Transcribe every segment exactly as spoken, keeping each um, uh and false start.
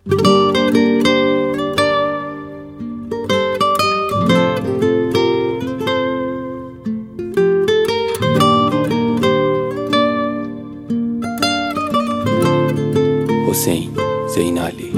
حسین زینالی.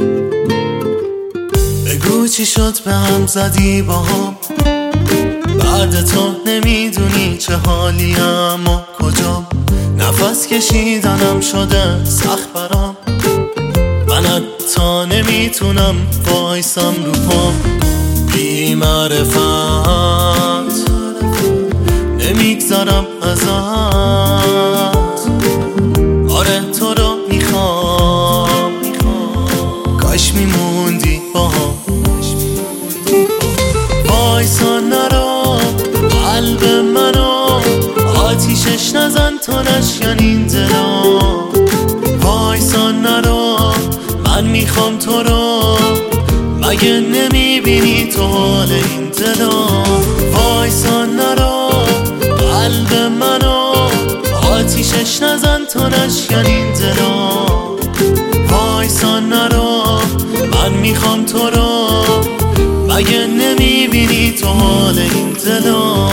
بگو چی شد به هم زدی با هم، بعد تو نمیدونی چه حالی ام و کجا. نفس کشیدنم شده سخت برام، من تا نمیتونم وایسم رو پام. بی معرفت نمیگذارم ازت، آره تو رو میخوام، کاش میموندی با هم. وایسا نرو قلب منو، آتیشش نزن تا نشکنین دلا. وایسا نرو من میخوام تو رو، مگه نمیبینی تو حال این دلا. وایسا نرو قلب منو، آتیشش نزن تا نشکنین دلا. وایسا نرو من میخوام تو رو، مگه نمیبینی تو حال این دلا.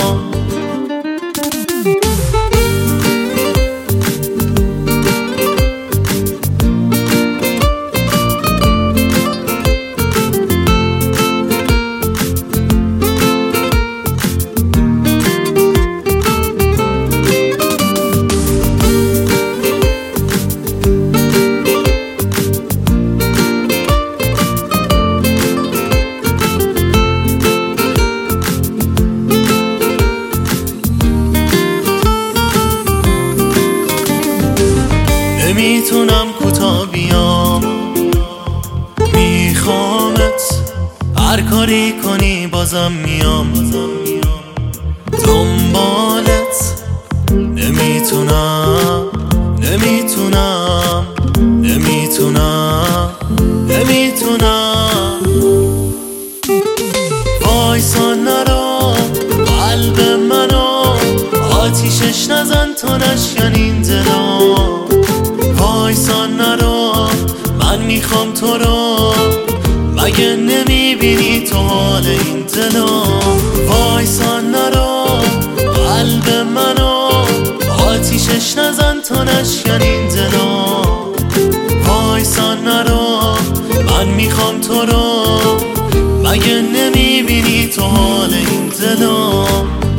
نمیتونم کوتا بیام، میخوامت، هر کاری کنی بازم میام دنبالت. نمیتونم نمیتونم نمیتونم نمیتونم. وایسا نرو قلب منو، آتیشش نزن تا نشکنین دلا. وایسا نرو من میخوام تو رو، مگه نمیبینی تو حال این دلا. وایسا نرو قلب منو، آتیشش نزن تا نشکنین دلا. وایسا نرو من میخوام تو رو، مگه نمیبینی تو حال این دلا.